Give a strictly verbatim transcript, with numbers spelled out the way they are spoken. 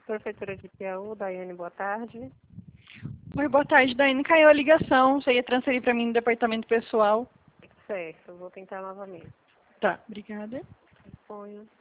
Prefeitura de Piauí, Daiane, boa tarde. Oi, boa tarde, Daiane. Caiu a ligação. Você ia transferir para mim no departamento pessoal. Certo, vou tentar novamente. Tá, obrigada. Ponho.